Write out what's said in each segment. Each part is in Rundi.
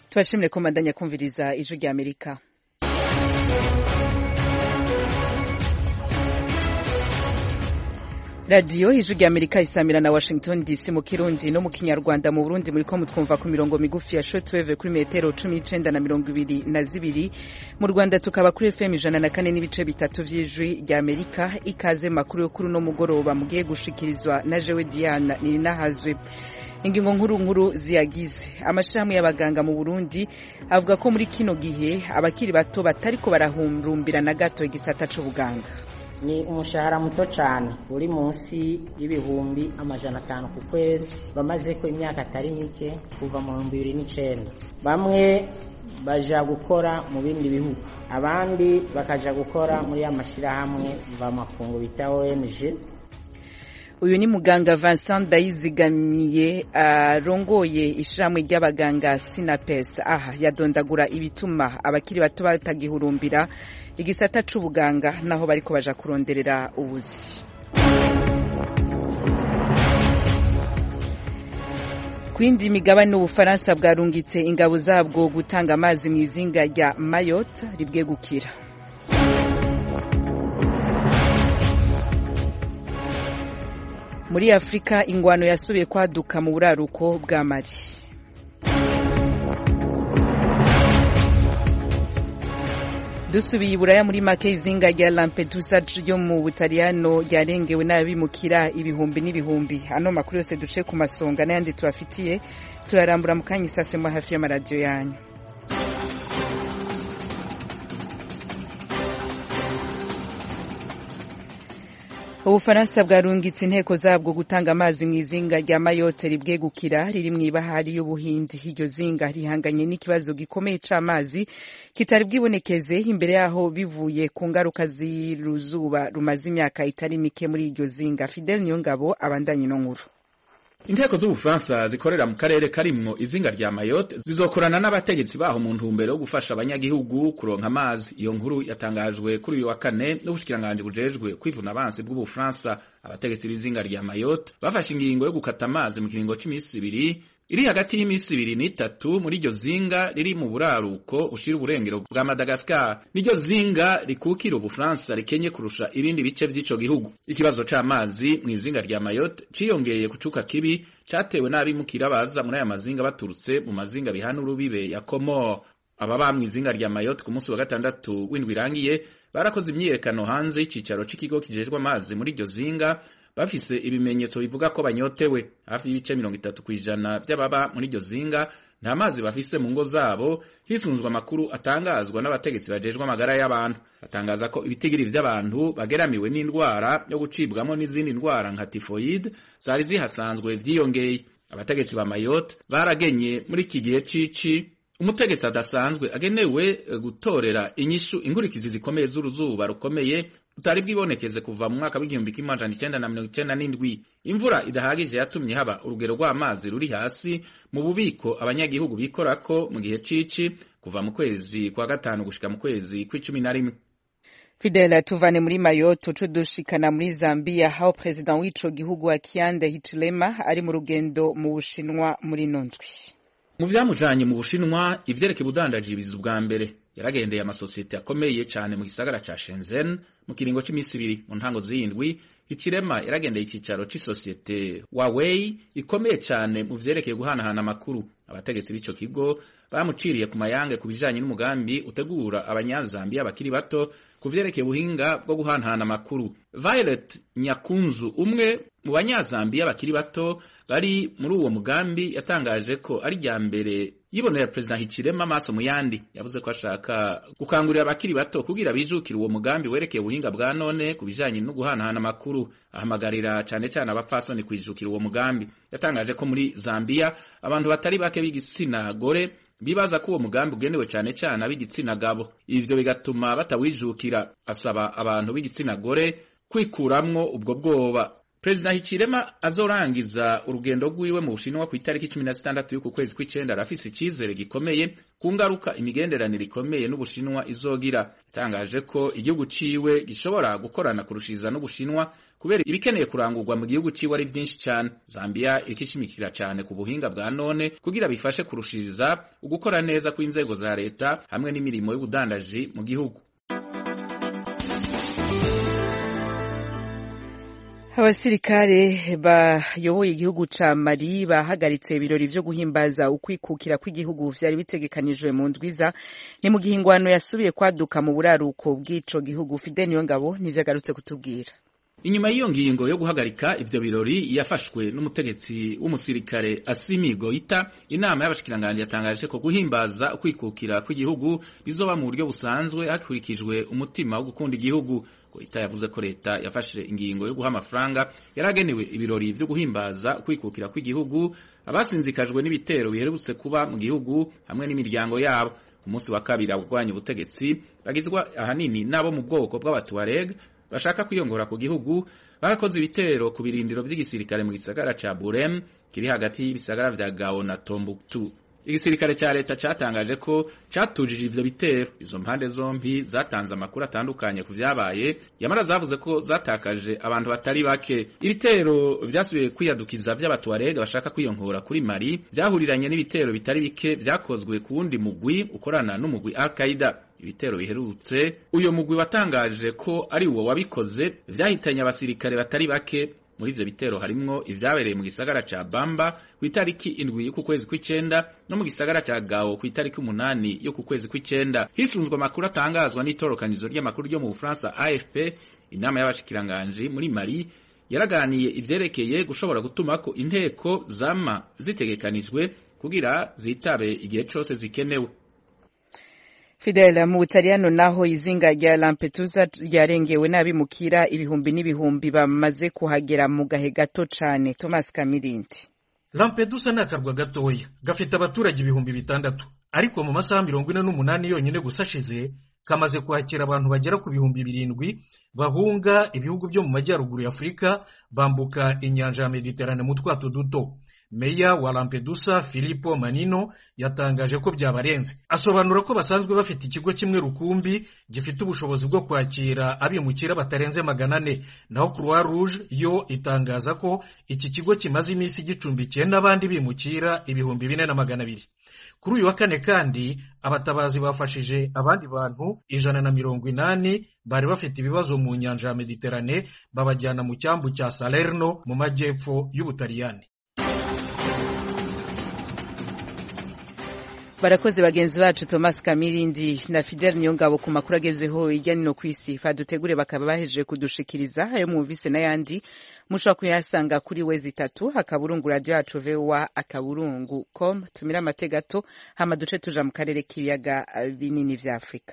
Tubashimire ko mbandanya kumviriza ijwi rya Amerika. Radio ijwi rya Amerika isamira na Washington DC mu Kirundi no mu Kinyarwanda. Mu Burundi muri ko mutwumva ku mirongo migufi ya shortwave kuri metero 19 na 22. Mu Rwanda tukaba kuri FM 104 n'ibice bitatu vy'ijwi rya Amerika. Ikaze makuru yo kuri no mugoroba mugiye gushikirizwa na jewe Diana Ninahazwe. Ingingo nkuru ziyagize amashirahamwe y'abaganga mu Burundi avuga ko muri kino gihe abakiri bato batariko barahumrumbira na gato igisata c'ubuganga. Ni umushahara muto cyane uri munsi y'ibihumbi 500 ku kwezi, bamaze ko imyaka atari mike kuva mu 2009. Bamwe baja gukora mu bindi bihugu, abandi bakaja gukora muri amashirahamwe mvamakungu bita ONG. Uyu ni muganga Vincent Ndayizigamiye arongoye ishiramwe ry'abaganga Sinapes. Aha yadondagura ibituma abakiri bato batagihurumbira igisata c'ubuganga naho bariko baja kuronderera ubuzi. Kwindi migabane n'Ubufaransa bwarungitse ingabo zabwo gutanga amazi mu izinga rya Mayotte ribwe gukira. Muri Afrika ingwano yasubiye kwaduka mu buraruko bwa Mali. Dusubiye Buraya muri make izinga rya Lampedusa ryo mu Butaliyano ryarengewe n'abimukira ibihumbi n'ibihumbi. Ano makuru yose duce ku masonga n'ayandi tubafitiye turarambura mu kanya isasemo hafi y'amaradiyo yanyu. Ubufaransa bwarungitse inteko zabwo gutanga amazi mu izinga rya Mayotte ribwe gukira riri mu ibahari y'Ubuhindi. Iryo zinga rihanganye n'ikibazo gikomeye c'amazi kitari bwibonekeze imbere yaho bivuye ku ngaruka z'iruzuba rumaze imyaka itari mike muri iryo zinga. Fidel Niyongabo abandanye no nkuru. Inteko z'Ubufaransa zikorera mu karere karimwo izinga rya Mayotte zizokorana n'abategetsi baho mu ntumbero yo gufasha abanyagihugu kuronka amazi. Iyo nkuru yatangajwe kuri uyu wa kane n'ubushikiranganje bujejwe kwivuna abansi bw'Ubufaransa. Abategetsi b'izinga rya Mayotte bafashe ingingo yo gukata amazi mu kiringo c'imisi ibiri iri hagati y'imisi 2 n'itatu muri iryo zinga riri mu buraruko ushira uburengero bwa Madagascar. Niryo zinga rikukira Ubufaransa rikenye kurusha ibindi bice vy'ico gihugu. Ikibazo c'amazi mu izinga rya Mayotte ciyongeye kucuka kibi catewe n'abimukira baza muri aya mazinga baturutse mu mazinga bihana urubibe ya Comore. Ababa mu izinga rya Mayotte ku munsi wa gatandatu w'indwi irangiye barakoze imyiyerekano hanze y'icicaro c'ikigo kijejwe amazi muri iryo zinga bafise ibimenyetso bivuga ko banyotewe. Hafi y'ibice 30% by'ababa muri iryo zinga nta mazi bafise mu ngo zabo, hisunzwe amakuru atangazwa n'abategetsi bajejwe amagara y'abantu. Batangaza ko ibitigiri vy'abantu bageramiwe n'indwara yo gucibwamo n'izindi ndwara nka typhoid zari zihasanzwe vyiyongeye. Abategetsi ba Mayotte baragenye muri iki gihe cici umutegetsi adasanzwe agenewe gutorera inyishu ingurikizi zikomeye z'uruzuba rukomeye utari bwibonekeze kuva mu mwaka w'igihumbi 1997. Imvura idahagije yatumye haba urugero rw'amazi ruri hasi mu bubiko abanyagihugu bikorako mu gihe cici kuva mu kwezi kwa gatanu gushika mu kwezi kw'icumi. Fidela tuvane muri Mayotte tudushikana muri Zambia aho president w'ico gihugu Hakainde Hichilema ari mu rugendo mu Bushinwa muri nondwi. Mu vyamujanye mu Bushinwa ivyerekeye ubudandaji biza ubwa mbere yaragendeye amasosiyete akomeye cyane mu gisagara ca Shenzhen mu kiringo c'imisi 2 mu ntango z'indwi. Hichilema yaragendeye ikicaro c'isosiyete Huawei ikomeye cyane mu vyerekeye guhanahana amakuru. Abategetsi b'ico kigo bamuciriye ku mayange ku bijanye n'umugambi utegura abanyazambia bakiri bato ku vyerekeye ubuhinga bwo guhanahana amakuru. Violet Nyakunzu umwe mu banyazambia bakiri bato bari muri uwo mugambi yatangaje ko ari rya mbere yibonera President Hichilema amaso mu yandi. Yavuze ko ashaka gukangurira abakiri bato kugira bijukira uwo mugambi werekeye ubuhinga bwa none ku bijanye no guhanahana amakuru. Ahamagarira cane cyane abafasoni kwijukira uwo mugambi. Yatangaje ko muri Zambia abantu batari bake b'igitsina gore bibaza ko uwo mugambi ugenewe cyane cyane ab'igitsina gabo, ivyo bigatuma batawijukira. Asaba abantu b'igitsina gore kwikuramwo ubwo bwoba. Perezida Hichilema azorangiza urugendo rwiwe mu Bushinwa ku itariki 16 y'uku kwezi kw'icenda arafise icizere gikomeye ku ngaruka imigenderanire ikomeye n'Ubushinwa izogira. Yatangaje ko igihugu ciwe gishobora gukorana kurushiza n'Ubushinwa kubera ibikeneye kurangurwa mu gihugu ciwe ari vyinshi cyane. Zambia ikishimikira cyane ku buhinga bwa none kugira bifashe kurushiza ugukora neza kw'inzego za leta hamwe n'imirimo y'ubudandaji mu gihugu. Abasirikare bayoboye igihugu ca Mali bahagaritse ibirori vyo guhimbaza ukwikukira kw'igihugu vyari bitegekanijwe mu ndwiza ni mu gihingwano yasubiye kwaduka mu buraruko bw'ico gihugu. Fidel Niyongabo nivyo agarutse kutubwira. Inyuma y'iyo ngingo yo guhagarika ivyo birori yafashwe n'umutegetsi w'umusirikare Assimi Goita, inama y'abashikiranganje yatangaje ko guhimbaza ukwikukira kw'igihugu bizoba mu buryo busanzwe hakurikijwe umutima wo gukunda igihugu. Goita yavuze ko leta yafashe ingingo yo guha amafaranga yaragenewe ibirori vyo guhimbaza ukwikukira kw'igihugu abasinzikajwe n'ibitero biherutse kuba mu gihugu hamwe n'imiryango yabo. Umunsi wa kabiri abagwanya ubutegetsi bagizwa ahanini nabo mu bwoko bw'Abatuareg bashaka kwiyongora ku gihugu barakoze ibitero ku birindiro vy'igisirikare mu gisagara ca Burem kiri hagati y'ibisagara vya Gao na Tombouctou. Igisirikare ca leta catangaje ko catujije ivyo bitero. Izo mpande zombi zatanze amakuru atandukanye ku vyabaye, yamara zavuze ko zatakaje abantu batari bake. Ibitero vyasubiye kwiyadukiza vy'Abatuareg bashaka kwiyonkora kuri Mali vyahuriranye n'ibitero bitari bike vyakozwe ku wundi mugwi ukorana n'umugwi Al-Qaeda. Ibitero biherutse uyo mugwi watangaje ko ari uwo wabikoze vyahitanye abasirikare batari bake. Muri ivyo bitero harimwo ivyabereye mu gisagara ca Bamba ku itariki 7 y'uku kwezi kw'icenda no mu gisagara ca Gao ku itariki 8 y'uku kwezi kw'icenda. Hisunzwe amakuru atangazwa n'itorokanizo ry'amakuru ryo mu Bufaransa AFP, inama y'abashikiranganje muri Mali yaraganiye ivyerekeye gushobora gutumako inteko zama zitegekanijwe kugira zitabe igihe cose zikenewe. Fidel, mu Butaliyano naho izinga rya Lampedusa ryarengewe n'abimukira ibihumbi n'ibihumbi bamaze kuhagera mu gahe gato cane. Thomas Kamirindi. Lampedusa ni akarwa gatoya gafite abaturage ibihumbi 600 ariko mu masaha 48 yonyine gusa ashize kamaze kwakira abantu bagera ku bihumbi 7 bahunga ibihugu byo mu majyaruguru ya Afurika bambuka inyanja ya Mediterane mu twato duto. Meya wa Lampedusa Filippo Manino yatangaje ko byabarenze. Asobanura ko basanzwe bafite ikigo kimwe rukumbi gifite ubushobozi bwo kwakira abimukira batarenze 400, naho Croix Rouge yo itangaza ko iki kigo kimaze iminsi gicumbikiye n'abandi bimukira ibihumbi 4200. Kuri uyu wa kane kandi abatabazi bafashije abandi bantu 180 bari bafite ibibazo mu nyanja ya Mediterane babajyana mu cyambu cya Salerno mu majyepfo y'Ubutaliyani. Barakoze bagenzi bacu Thomas Kamirindi na Fidel Niyongabo ku makuru agezeho ijyanye no kwisi fadutegure bakaba bahejeje kudushikiriza ayo mwumvise n'ayandi mushobora kuyasanga kuri wezi3 akaburungu radio yacu VOA akaburungu.com. Tumira amategato hama duce tuja mu karere k'ibiyaga binini vya Afrika.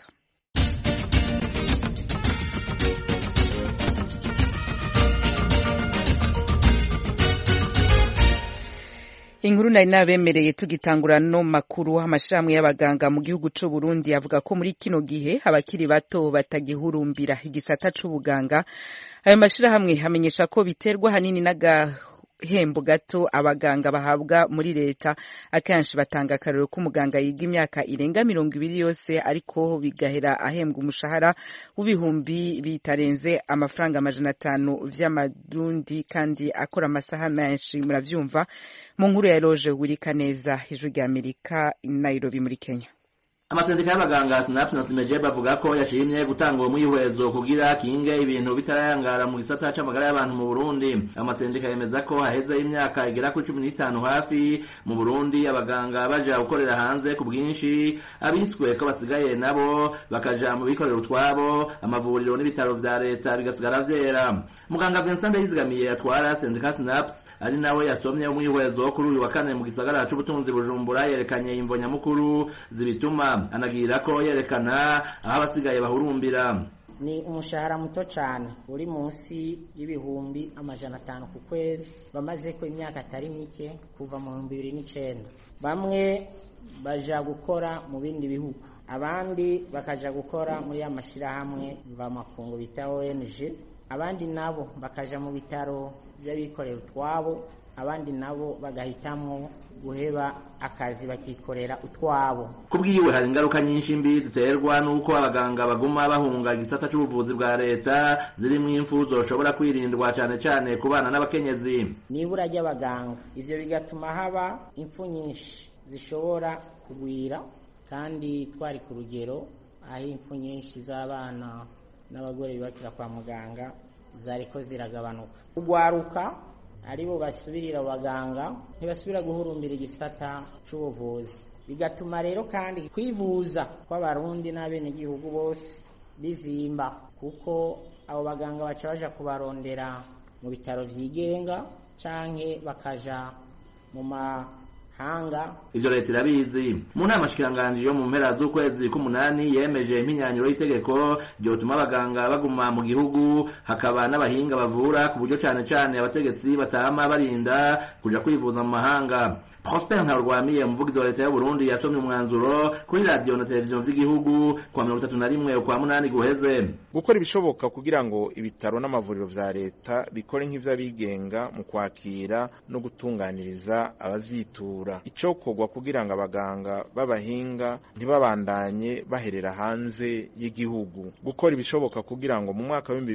Inkuru nari nabemereye tugitangura no makuru amashirahamwe y'abaganga mu gihugu c'u Burundi avuga ko muri kino gihe abakiri bato batagihurumbira igisata c'ubuganga. Ayo mashirahamwe hamenyesha ko biterwa hanini n'agahembo gato abaganga bahabwa muri leta. Akenshi batanga akarero k'umuganga yiga imyaka irenga 20 yose ariko bigahera ahembwa umushahara w'ibihumbi bitarenze amafaranga 500 vy'amarundi kandi akora amasaha menshi. Muravyumva mu nkuru ya Roje Wirikaneza ijwi rya Amerika Nairobi muri Kenya. Amasendika y'abaganga SNAPS na SIMEJE bavuga ko yashimye gutanga uwo mwihwezo kugira kinge ibintu bitarayangara mu gisata c'amagara y'abantu mu Burundi. Amasendika yemeza ko haheze imyaka igera ku 15 hafi mu Burundi abaganga baja gukorera hanze ku bwinshi, abiswe ko basigaye nabo bakaja mu bikorera utwabo, amavuriro n'ibitaro vya leta bigasigara vyera. Muganga Vincent Ndayizigamiye atwara sendika SNAPS ari nawe yasomye umwihwezo kuri uyu wa kane mu gisagara c'ubutunzi Bujumbura, yerekanye imvo nyamukuru zibituma, anagira ko yerekana aho abasigaye bahurumbira. Ni umushahara muto cyane uri munsi y'ibihumbi 500 ku kwezi, bamaze ko imyaka atari mike kuva mu 2009. Bamwe baja gukora mu bindi bihugu, abandi bakaja gukora muri amashirahamwe mva makungu bita ONG. abandi nabo bakaja mu bitaro by'abikorera utwabo, abandi nabo bagahitamwo guheba akazi bakikorera utwabo. Kubwiwe hari ingaruka nyinshi mbi ziterwa nuko abaganga baguma bahunga igisata cy'ubuvuzi bwa leta zirimo impfu zoshobora kwirindwa cyane cyane ku bana n'abakenyezi. Nibura ry'abaganga ivyo bigatuma haba impfu nyinshi zishobora kugwira, kandi twari ku rugero aho impfu nyinshi z'abana n'abagore bibakira kwa muganga zariko ziragabanuka. Kugwaruka aribo basubirira abaganga ntibasubira guhurumbira igisata c'ubuvuzi, bigatuma rero kandi kwivuza kw'abarundi n'abenegihugu bose bizimba, kuko abo baganga baca baja kubarondera mu bitaro vyigenga canke bakaja mu mahanga. Ivyo leta irabizi. Mu nama shikiranganji yo mu mpera z'ukwezi k'umunani yemeje impinyanyuro y'itegeko ryotuma abaganga baguma mu gihugu, hakaba n'abahinga bavura ku buryo cane cane abategetsi batama barinda kuja kwivuza mu mahanga. Prosper Ntarwamiye, umuvugizi wa leta y'u Burundi, yasomye umwanzuro kuri radio na televiziyo z'igihugu kwa 31 kwa munani guheze. Gukora ibishoboka kugira ngo ibitaro n'amavuriro vya leta bikore nk'ivy'abigenga mu kwakira no gutunganiriza abavyitura. Icokorwa kugira ngo abaganga b'abahinga ntibabandanye baherera hanze y'igihugu. Gukora ibishoboka kugira ngo mu mwaka wa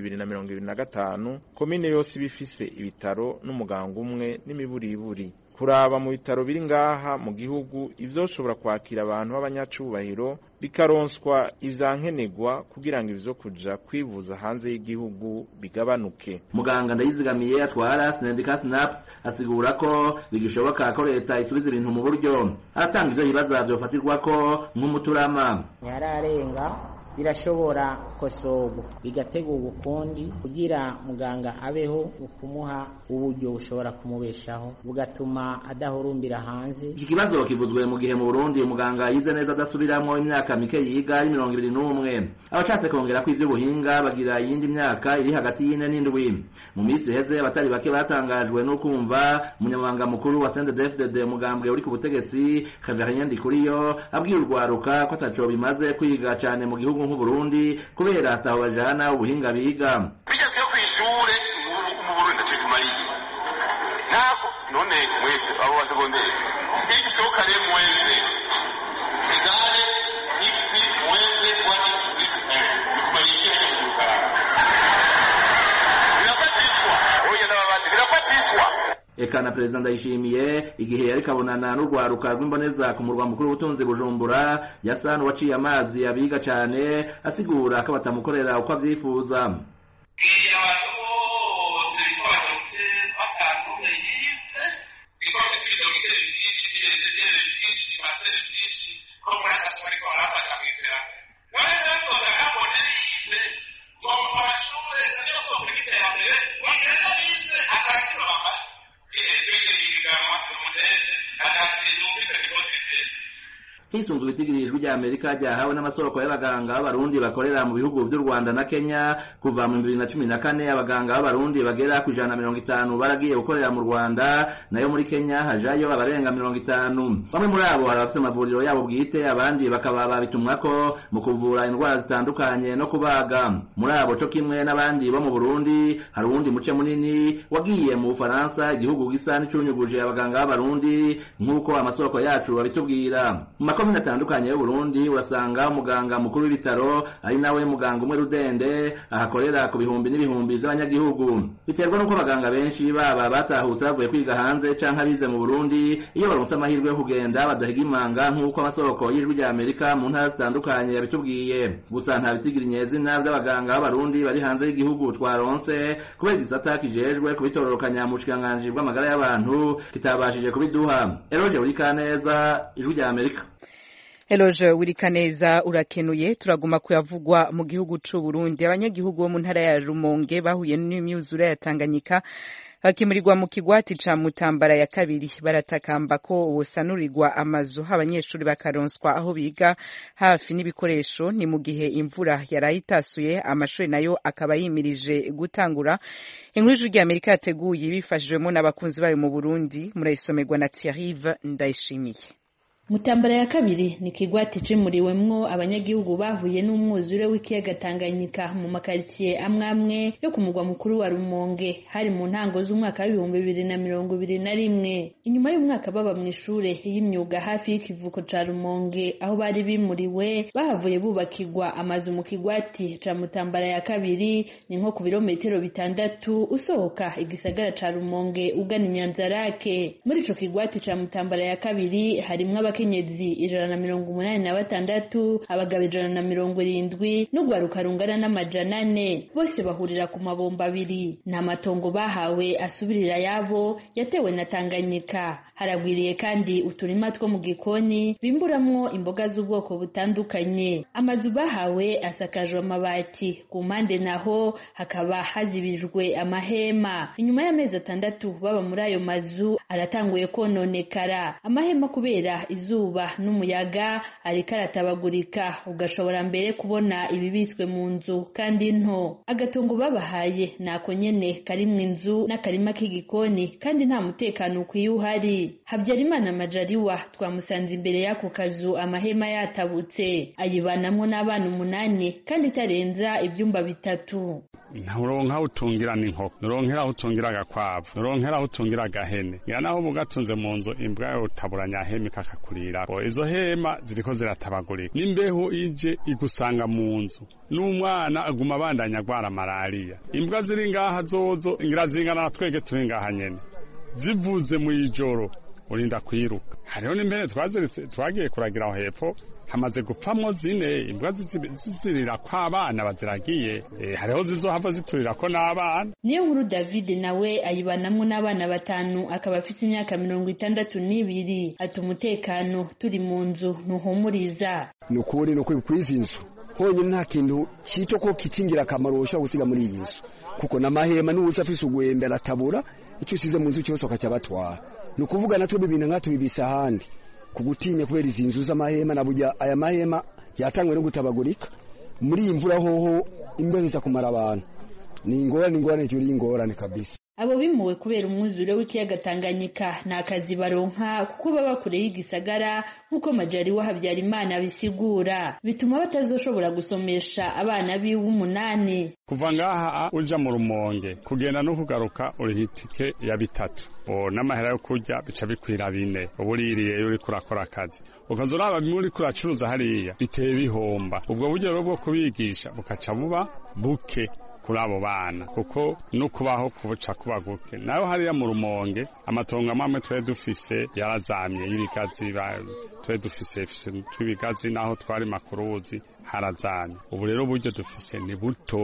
2025 komine yose bifise ibitaro n'umuganga umwe n'imiburiburi. Kuraba mu bitaro biri ngaha mu gihugu ivyoshobora kwakira abantu b'abanyacubahiro bikaronswa ivyankenegwa kugira ngo ivyo kuja kwivuza hanze y'igihugu bigabanuke. Muganga Ndayizigamiye atwara Sendika Snaps asigura ko bigishoboka ko leta isubiza ibintu mu buryo, atanga ivyo bibaza vyofatirwako nk'umuturama. Yararenga birashobora kosorwa bigategurwa ukundi kugira muganga abeho ukumuha uburyo bushobora kumubeshaho bugatuma adahurumbira hanze. Iki kibazo kivuzwe mu gihe mu Burundi umuganga yize neza adasubiramwo imyaka mike yiga ari 21. Abacatse kongera ko ivyo buhinga bagira yindi myaka iri hagati y'ine n'indwi. Mu minsi heze abatari bake batangajwe no kumva umunyamabanga mukuru wa CNDD-FDD umugambwe uri ku butegetsi Xavier Ndikuriyo abwira urwaruka ko ataco bimaze kwiga cyane mu gihugu nk'u Burundi kubera ataho bajana ubuhinga biga. Bigeze yo kwishure mu Burundi ndacyumariye. Nako none mwese abo basegonderi. Igishoka re mwese. Igale ixi mwese wa ixi. Kumalikia kukara. Birafatishwa. Oya n'abandi birafatishwa. Eka na Perezida Ndayishimiye igihe yari kabonana n'urwaruka rw'imboneza ku murwa mukuru w'ubutunzi Bujumbura yasa n'uwaciye amazi abiga cane asigura ko batamukorera uko avyifuza. Hisunzwe itigirijwe rya Amerika ryahawe n'amasoko y'abaganga b'abarundi bakorera mu bihugu by'u Rwanda na Kenya kuva mu 2014 abaganga b'abarundi bagera ku 150 baragiye gukorera mu Rwanda, nayo muri Kenya hajayo abarenga 50. Bamwe muri abo barafite amavuriro yabo bwite, abandi bakaba babitumwako mu kuvura indwara zitandukanye no kubaga. Muri abo cyo kimwe n'abandi bo mu Burundi hari uwundi muce munini wagiye mu Faransa, igihugu gisa n'icunyuguje abaganga b'abarundi nk'uko amasoko yacu babitubwira. Makomine atandukanye y'u Burundi urasanga umuganga mukuru w'ibitaro ari nawe muganga umwe rudende ahakorera ku bihumbi n'ibihumbi z'abanyagihugu. Biterwa nuko abaganga benshi baba batahutse bavuye kwiga hanze canke abize mu Burundi, iyo baronse amahirwe yo kugenda badahiga imanga nk'uko amasoko y'ijwi rya Amerika mu ntara zitandukanye yabitubwiye. Gusa nta bitigira inyezina by'abaganga b'abarundi bari hanze y'igihugu twaronse kubera igisata kijejwe kubitororokanya mu bushikiranganji bw'amagara y'abantu kitabashije kubiduha. Eroje Urikaneza, ijwi rya Amerika. Eloge Wirikaneza urakenuye. Turaguma kuyavugwa mu gihugu c'u Burundi. Abanyagihugu bo mu ntara ya Rumonge bahuye n'imyuzure ya Tanganyika bakimurirwa mu kigwati ca Mutambara ya kabiri, baratakamba ko wosanurirwa amazu abanyeshuri bakaronswa aho biga hafi n'ibikoresho. Ni mu gihe imvura yarayitasuye amashuri nayo akaba yimirije gutangura. Inkuru y'ijwi rya Amerika yateguye bifashijwemo n'abakunzi bayo mu Burundi, murayisomerwa na Thierry Ndayishimiye. Mutambara ya kabiri ni kigwati cimuriwemwo abanyagihugu bahuye n'umwuzure w'ikiyaga Tanganyika mu makaritiye amwe yo ku mugwa mukuru wa Rumonge hari mu ntango z'umwaka wa 2021. Inyuma y'umwaka baba mu ishure y'imyuga hafi y'ikivuko ca Rumonge aho bari bimuriwe bahavuye bubakirwa amazu mu kigwati ca Mutambara ya kabiri ni nko ku birometero 6 usohoka igisagara ca Rumonge ugana Nyanzarake. Muri ico kigwati ca Mutambara ya kabiri harimwo abakenyezi 186, abagabo 170 n'ugwaruka rungana n'amajana 4 bose bahurira ku mabomba abiri. Nta matongo bahawe asubirira yabo yatewe na Tanganyika. Haragwiriye kandi uturima two mu gikoni bimburamwo imboga z'ubwoko butandukanye. Amazu bahawe asakajwe amabati, ku mpande naho hakaba hazibijwe amahema. Inyuma y'amezi 6 baba muri ayo mazu aratanguye kononekara. Amahema kubera izuba n'umuyaga ariko aratabagurika, ugashobora mbere kubona ibibitswe mu nzu kandi nto. Agatongo babahaye nako nyene karimwo inzu n'akarima k'igikoni kandi nta mutekano ukwiye uhari. Habyarimana Majaliwa twamusanze imbere y'ako kazu amahema yatabutse, ayibanamwo n'abana 8 kandi tarenza ibyumba 3. Nturonka utungira n'inkoko, nuronkera utungira agakwavu, nuronkera utungira agahene. Yanaho mugatunze mu nzu imbwa yo taburanya hema kakakurira. Izo hema ziriko ziratabagurika. Nimbeho ije igusanga mu nzu. N'umwana aguma bandanya gwara malaria. Imbwa ziri ngaha zozo ingira zingana natwege turi ngaha nyene. Zivuze mu ijoro urinda kwiruka. Hariho n'impene twaziritse twagiye kuragira aho hepfo hamaze gupfamwo 4 imbwa zizirira kwa abana baziragiye. Hariho zizohava ziturira ko n'abana. Niyo nkuru David nawe ayibanamwo n'abana 5 akaba afise imyaka 62. Ati umutekano turi mu nzu ntuhumuriza. Nukuri no kwizinzu honyine nta kintu cito ko kitingira akamaro ushobora gusiga muri iyi nzu kuko n'amahema n'ubusafise ugwembe aratabura icyo usize mu nzu cyose akacabatwara. Nukuvuga natwe bibintu ngatubibisa handi kugutinya kubera izinzu z'amahema na burya aya mahema yatangwe no gutabagurika muri imvura hoho imbeho kumara abantu ni ingorane cyo ingorane kabisa. Abo bimuwe kubera umwuzure w'ikiyaga Tanganyika nakazi baronka kuko baba kure y'igisagara nkuko Majaliwa Habyarimana bisigura, bituma batazoshobora gusomesha abana biwe 8. Kuva ngaha uja mu Rumonge kugenda no kugaruka urihitike ya 3. N'amahera yo kurya bica bikwira 4. Ubuririye uri kurakora akazi ukazoraba muri kuracuruza hariya biteye bihomba. Ubwo buryo bwo kubigisha bukaca buba buke kuri abo bana kuko no kubaho kubuca kubaguke. Nayo hariya mu Rumonge amatongo amwe twe dufise yarazamye y'ibigazi twe dufise twibigazi naho twari makuruzi harazamye. Ubu rero buryo dufise ni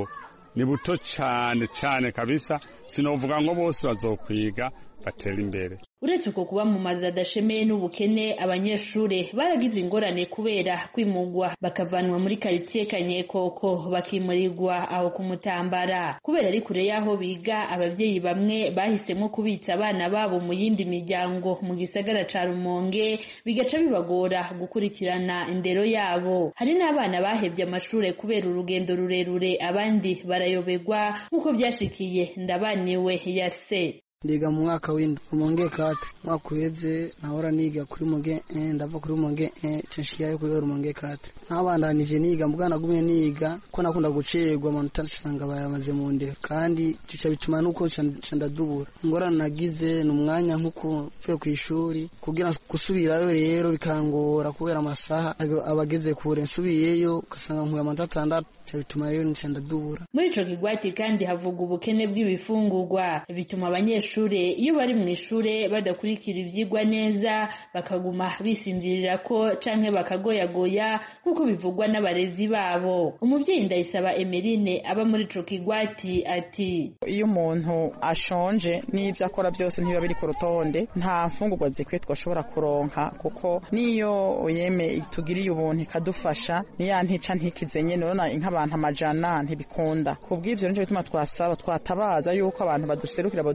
buto cyane kabisa. Sinovuga ngo bose bazokwiga batera imbere. Uretse ko kuba mu mazu adashemeye n'ubukene, abanyeshure baragize ingorane kubera kwimugwa bakavanwa muri quartier Kanyekoko bakimurirwa aho ku Mutambara. Kubera ari kure yaho biga, abavyeyi bamwe bahisemo kubitsa abana babo mu yindi miryango mu gisagara ca Rumonge, bigaca bibagora gukurikirana indero yabo. Hari n'abana bahevye amashure kubera urugendo rurerure, abandi barayobegwa nkuko byashikiye Ndabaniwe Yase. Ndiga mu mwaka w'indwi Rumonge 4 mwaka uheze nahora niga kuri Rumonge ndava kuri Rumonge censhikayo kuri Rumonge 4 nabandanije niga mbwana gumye niga ko nakunda gucerwa amanota nsanga bayamaze mu ndero kandi cica bituma nuko ndadubura ngorana nagize n'umwanya nkuko mvuye ku ishuri kugira gusubirayo rero bikangora kubera amasaha abageze kure nsubiyeyo kasanga nkuye amanota 6 cica bituma rero ndadubura. Muri ico kigwati kandi havuga ubukene bw'ibifungurwa bituma abanyeshure iyo bari mu ishure badakurikira ivyigwa neza bakaguma bisinzirira ko canke bakagoyagoya nkuko bivugwa n'abarezi babo. Umuvyeyi Ndayisaba Emeline aba muri ico kigwati ati iyo umuntu ashonje n'ivyo akora byose ntibiba biri ku rutonde nta mfungurwa zikwiye twashobora kuronka kuko niyo yeme tugiriye ubuntu ikadufasha niya ntica ntikizenye none nk'abantu amajana ntibikunda. Kubw'ivyo nico bituma twasaba twatabaza yuko abantu baduserukira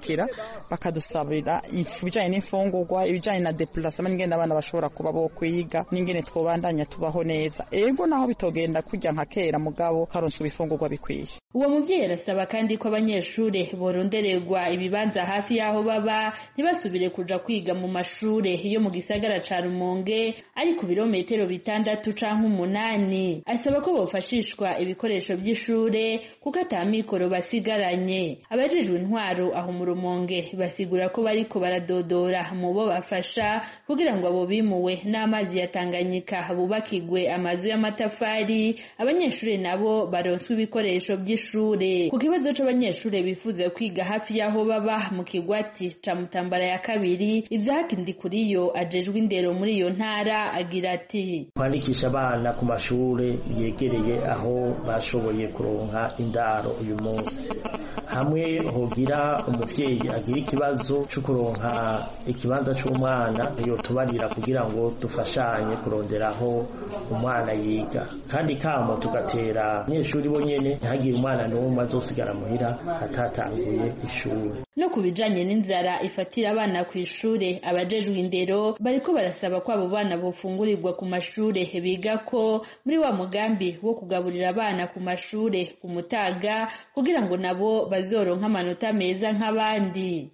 bakadushigikira bakadusabira ibijanye n'imfungurwa ibijanye na déplacement n'ingene abana bashobora kuba bo kwiga n'ingene twobandanya tubaho neza ego naho bitogenda kujya nka kera mugabo karonswa ibifungurwa bikwiye. Uwo muvyeyi arasaba kandi ko abanyeshure borondererwa ibibanza hafi yaho baba ntibasubire kuja kwiga mu mashure yo mu gisagara ca Rumonge ari ku birometero 6 canke 8. Asaba ko bofashishwa ibikoresho by'ishure kuko atamikoro basigaranye. Abajejwe intwaro aho mu Rumonge basigura ko bariko baradodora mu bo bafasha kugira ngo abo bimuwe n'amazi ya Tanganyika bubakigwe amazu y'amatafari, abanyeshure nabo baronswe ibikoresho by'ishure. Ku kibazo c'abanyeshure bifuza kwiga hafi yaho baba mu kigwati ca Mutambara ya kabiri, Isaac Ndikuriyo ajejwe indero muri iyo ntara agira ati kwandikisha abana ku mashure yegereye aho bashoboye kuronka indaro uyu munsi, hamwe hogira umuvyeyi agira ikibazo cyo kuronka ikibanza c'umwana iyo tubarira kugira ngo dufashanye kuronderaho umwana yiga, kandi kamo tugatera abanyeshuri bonyene ntihagire umwana n'umwe azosigara muhira atatanguye ishuri. No kubijanye n'inzara ifatira abana ku ishure, abajejwe indero bariko barasaba ko abo bana bofungurirwa ku mashure biga ko muri wa mugambi wo kugaburira abana ku mashure ku Mutaga kugira ngo nabo bazoronka amanota meza nk'abandi.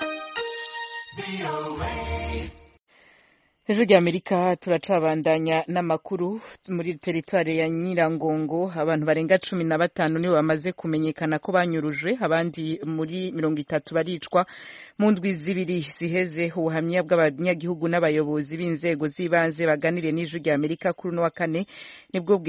Ejo ry'Amerika turacabandanya n'amakuru muri teritware ya Nyirangongo. Abantu barenga 15 nibo bamaze kumenyekana ko banyuruje, abandi muri 30 baricwa mu ndwi zibiri ziheze. Ubuhamya bw'abanyagihugu n'abayobozi b'inzego z'ibanze baganiriye n'Ejo ry'Amerika kuri no wa kane nibwo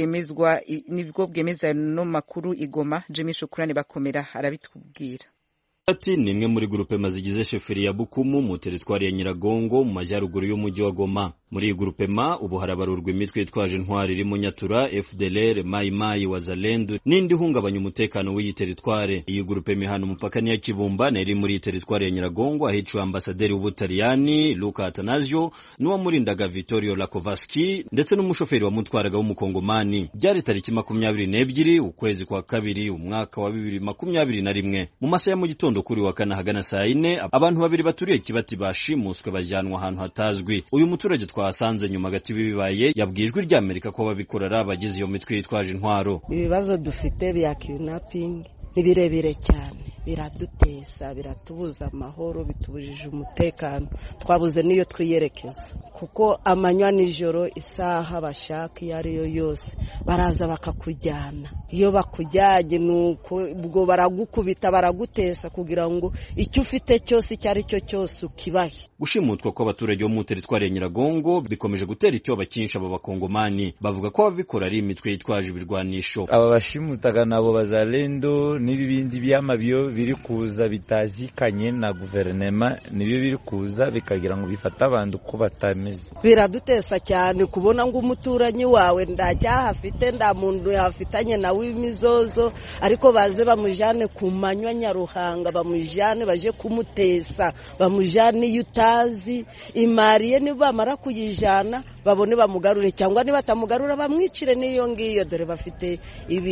bwemeza no makuru igoma. Jimmy Shukrani bakomera arabitubwira. Ati ni imwe muri grupe mazigize sheferi ya Bukumu mu teritwari ya Nyiragongo mu majyaruguru y'umujyi wa Goma. Muri iyi grupe ubu harabarurwa imitwe yitwaje intwari irimo Nyatura, FDLR, Mai Mai, Wazalendo n'indi hungabanya umutekano w'iyi teritware. Iyi grupe hano umupaka ni ya Kibumba na iri muri teritwari ya Nyiragongo ahiciwe ambasaderi w'Ubutaliyani Luca Atanasio n'uwa murindaga Vittorio Lakovaski ndetse n'umushoferi wa mutwaraga w'umukongomani. Byari tariki 22 ukwezi kwa kabiri umwaka wa 2021 mu masaha mu gitondo kuri wa kane hagana saa 4 abantu babiri baturiye Kibati bashimuswe bajyanwa ahantu hatazwi. Uyu muturage twasanze nyuma gati bibaye yabwijwe ry'Amerika ko babikorera abagize iyo mitwe yitwaje intwaro. Ibibazo dufite bya kidnapping ni birebire cyane, biradutesa, biratubuza amahoro, bitubujije umutekano, twabuze niyo twiyerekeza kuko amanywa nijoro isaha bashaka iyo ariyo yose baraza bakakujyana. Iyo bakujyanye nuko ubwo baragukubita baragutesa kugira ngo icyo ufite cyose cyari cyo cyose ukibahe. Gushimutwa kw'abaturage bo mu teritwari ya Nyiragongo bikomeje gutera icyoba cyinshi abo bakongomani, bavuga ko babikora ari imitwe yitwaje ibirwanisho. Aba bashimutaga nabo Bazalendo n'ibibindi by'amabyo biri kuza bitazikanye na guverinema nibyo biri kuza bikagira ngo bifata abantu ko batameze. Biradutesa cyane kubona ngo umuturanyi wawe ndacyahafite nda muntu yafitanye nawe imizozo, ariko baze bamujane ku manywa Nyaruhanga, bamujane baje kumutesa, bamujane yutazi imariye ni bamara kuyijana babone bamugarure, cyangwa ni batamugarura bamwicire niyo ngiyo. Dore bafite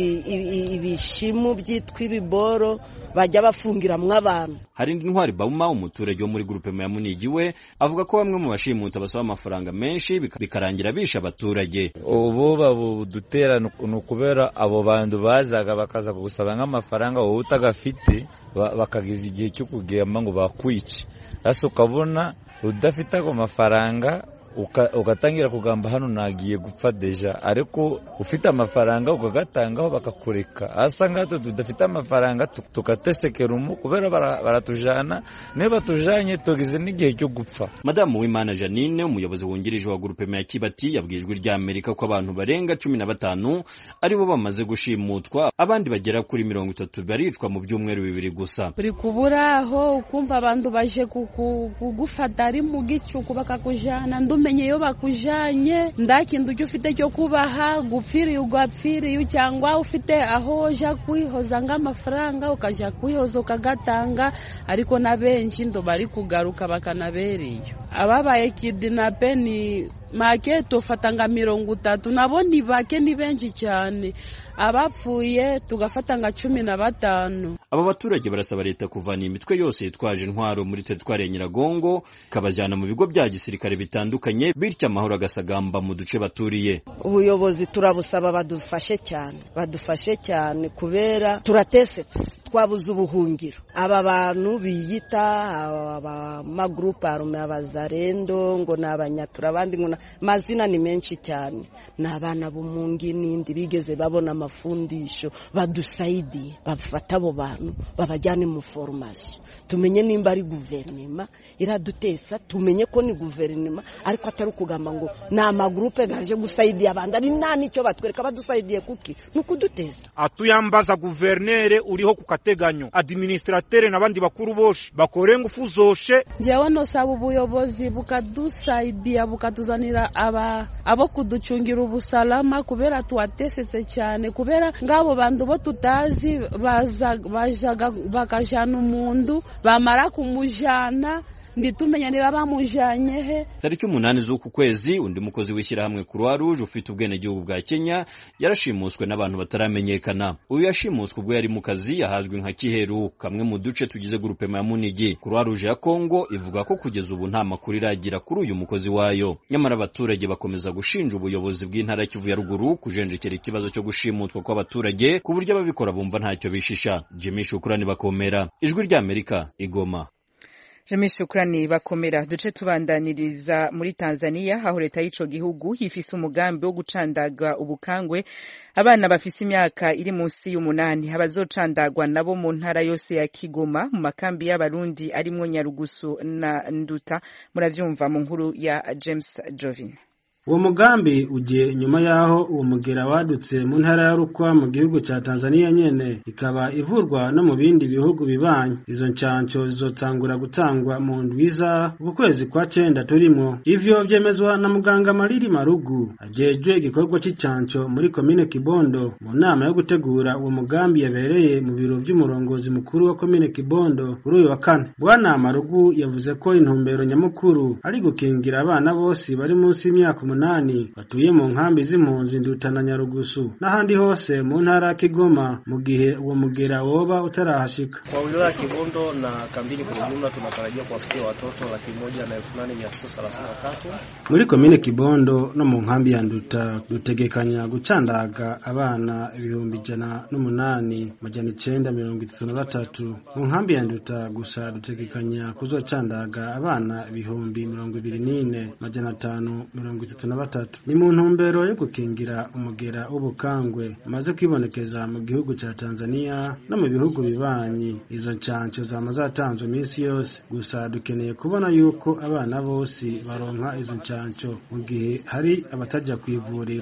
ibishimu byitwa ibiboro bajya bafungiramwe abantu. Hari indi ntwari Bauma umuturage wo muri grupe ya Munigi we avuga ko bamwe mu bashimuta basaba amafaranga menshi bikarangira bisha abaturage. Ubu babudutera nukubera abo bantu bazaga bakaza kugusaba nk'amafaranga wowe utagafite bakagiza igihe cyo kugema ngo bakwice. Ase ukabona udafite ako mafaranga ugatangira kugamba hano nagiye gupfa deja, ariko ufite amafaranga ukagatangaho bakakureka. Asa ngato tudafite amafaranga tukatesekera kubera baratujana, ne batujanye tugize n'igihe cyo gupfa. Madamu Wimana Janine umuyobozi wungirije wa grupe ya Kibati yabwijwe ry'Amerika ko abantu barenga 15 aribo bamaze gushimutwa, abandi bagera kuri 30 baricwa mu byumweru bibiri gusa. Buri kuburaho ukumva abantu baje kugufata ari mu gicuku bakakujana umenye yo bakujanye ndakindu cyo ufite cyo kubaha gupfiriye ugapfiriye, cyangwa ufite aho ja kwihoza ng'amafaranga ukaja kwihoza ukagatanga, ariko na benshi ndo bari kugaruka bakanabereye. Ababaye kidnapping make tufata nga 30 nabo ni bake ni benshi cyane abapfuye tugafata nga 15. Aba baturage barasaba leta kuvana imitwe yose yitwaje intwaro muri teritwari ya Nyiragongo kabajyana mu bigo bya gisirikare bitandukanye bityo amahoro agasagamba mu duce baturiye. Ubuyobozi turabusaba badufashe cyane kubera turatesetse twabuze ubuhungiro. Aba bantu biyita aba magroup arme abazarendo ngo nabanyatura abandi ngo mazina ni menshi cyane nabana bumungi nindi bigeze babona amafundisho badusaidi bafata abo bantu babajyane mu formation tumenye nimba ari guverinoma iradutesa tumenye ko ni guverinoma ariko atari kugamba ngo na amagroupe gaje gusaidi abandi ari nani cyo batwereka badusaidiye kuki nukudutesa atuyambaza guvernere uriho kukateganyo administrateur nabandi bakuru boshe bakore ngufu zoshe jewe no saba ubuyobozi bukadusaidia bukatuzanira abo kuducungira ubusalama kubera tuwatesetse cyane kubera ngabo bantu bo tutazi bajaga bakajana umundu bamara kumujana nditumenya niba bamujanye he. Tariki 8 z'uku kwezi undi mukozi w'ishyirahamwe Croix Rouge ufite ubwene gihugu bwa Kenya yarashimuswe n'abantu bataramenyekana. Uyu yashimuswe ubwo yari mu kazi yahazwe nka Kiheru kamwe mu duce tugize groupement ya Munigi. Croix Rouge ya Kongo ivuga ko kugeza ubu nta makuru iragira kuri uyu mukozi wayo. Nyamara abaturage bakomeza gushinja ubuyobozi bw'intara Kivu ya ruguru kujenjekera ikibazo cyo gushimutwa kw'abaturage ku buryo ababikora bumva ntacyo bishisha. Jimmy Shukrani bakomera. Ijwi rya Amerika Igoma. Jimmy Shukrani bakomera. Duce tubandaniriza muri Tanzania aho leta y'ico gihugu yifise umugambi wo gucandaga ubukangwe abana bafise imyaka iri munsi y'umunani abazocandagwa nabo mu ntara yose ya Kigoma mu makambi y'abarundi arimwo Nyarugusu na Nduta. Muravyumva mu nkuru ya James Jovin. Uwo mugambi ugiye nyuma yaho uwo mugera wadutse mu ntara ya Rukwa mu gihugu ca Tanzania nyene ikaba ivurwa no mu bindi bihugu bibanye. Izo ncanco zizotangura gutangwa mu ndwiza ku kwezi kwa 9 turimo. Ivyo vyemezwa na muganga Mariri Marugu ajejwe igikorwa cy'incanco muri komine Kibondo mu nama yo gutegura uwo mugambi yabereye mu biro by'umurongozi mukuru wa komine Kibondo kuri uyu wa kane. Bwana Marugu yavuze ko intumbero nyamukuru ari gukingira abana bose bari munsi y'imyaka batuye mu nkambi z'impunzi Nduta na Nyarugusu n'ahandi hose mu ntara Kigoma mu gihe uwo mugera woba utarahashika. Kwa wilaya ya Kibondo na kambini kwa jumla tunatarajia kuwafikia watoto 1,833. Muri komine Kibondo no mu nkambi ya Nduta dutegekanya gucandaga abana 1,833. Mu nkambi ya Nduta gusa dutegekanya kuzocandaga abana 24,533. Ni mu ntumbero yo gukingira umugera w'ubukangwe maze kwibonekeza mu gihugu ca Tanzania no mu bihugu bibanyi. Izo ncanco zamazatanzwe iminsi yose gusa dukeneye kubona yuko abana bose baronka izo ncanco mu gihe hari abataja kwivurira.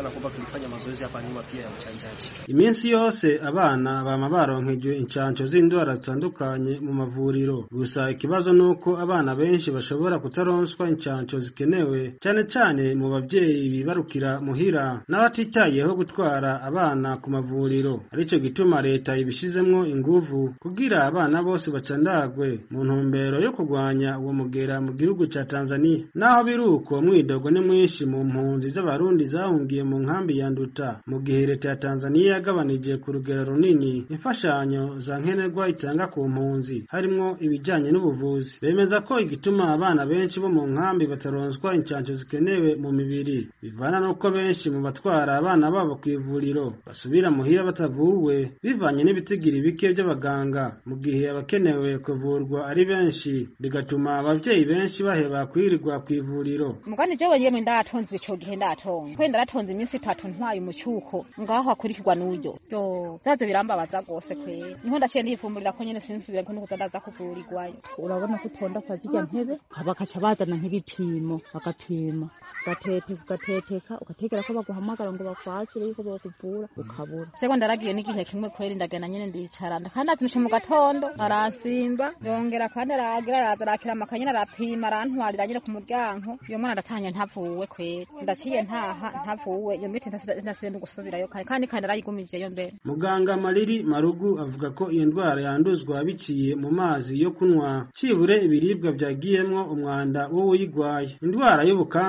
Iminsi yose abana bama baronkejwe incanco z'indwara zitandukanye mu mavuriro gusa ikibazo nuko abana benshi bashobora kutaronswa incanco zikenewe cyane mu babyeyi bibarukira muhira n'abatitayeho gutwara abana ku mavuriro. Arico gituma leta ibishizemwo inguvu kugira abana bose bacandagwe mu ntumbero yo kurwanya uwo mugera mu gihugu ca Tanzania. Naho biruko mwidogo ni mwinshi mu mpunzi z'abarundi zahungiye mu nkambi ya Nduta mu gihe leta ya Tanzania yagabanije ku rugero runini imfashanyo za nkenerwa itanga ku mpunzi harimo ibijanye n'ubuvuzi. Bemeza ko igituma abana benshi bo mu nkambi bataronswa incanco zikenewe mu mibiri bivana nuko benshi mu batwara abana babo kwivuriro basubira muhira batavuwe bivanye n'ibitigiri bike by'abaganga mu gihe abakenewe kuvurwa ari benshi bigatuma abavyeyi benshi baheba kwirirwa kwivuriro. Mugani jewe yemwe ndatonze ico gihe ndatonze kwenda ratonze iminsi 3 ntwaye umucyuko ngaho akurikirwa n'uburyo so zaze birambabaza gose kwe niho ndaciye ndifumburira ko nyene sinsubire ko nukutandaza kuvurirwayo. Urabona ko utonda kwa zijya ntebe bakaca bazana nk'ibipimo bagapima ugateteka ugategera ko baguhamagara ngo bakwakire yuko bakuvura ukabura. Seko ndaragiye n'igihe kimwe kweri ndagana nyene ndicara kandi azimishe mu gatondo arasimba yongera kandi aragira arazakira amakanyina arapima arantwarira nyine ku muryango iyo mwana aratanya ntavuwe kweri ndaciye ntavuwe iyo miti ndasibe no gusubirayo kandi arayigumije yo mbere. Muganga Mariri Marugu avuga ko iyo ndwara yanduzwa biciye mu mazi yo kunwa cibure ibiribwa byagiyemwo umwanda wo uyigwaye. Indwara y'ubukangwe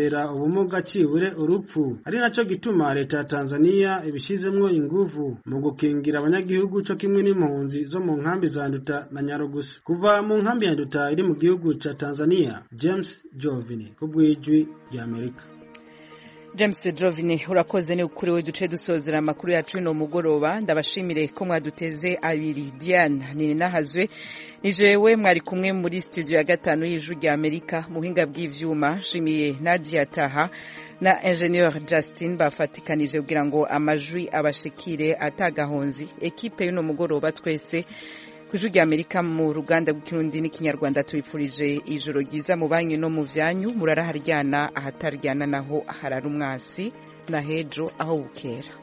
gusozera ubumuga cibure urupfu ari naco gituma leta ya Tanzania ibishizemwo inguvu mu gukingira abanyagihugu co kimwe n'impunzi zo mu nkambi za Nduta na Nyarugusu. Kuva mu nkambi ya Nduta iri mu gihugu ca Tanzania, James Jovini kubwijwi rya Amerika. James Jovini urakoze ni ukuri we duce dusozera amakuru yacu no mugoroba. Ndabashimire ko mwaduteze abiri. Diane nini nahazwe nijewe mwari kumwe muri studio ya 5 y'Ijwi rya Amerika, muhinga bw'ivyuma shimiye Nadia Taha na ingenieur Justin bafatikanije kugira ngo amajwi abashikire atagahonzi. Ekipe y'uno mugoroba twese Ijwi rya Amerika mu ruganda rw'ikirundi n'ikinyarwanda tubifurije ijoro ryiza mu banyu no mu vyanyu, murara haryana ahataryana naho harara umwasi na hejo aho bukera.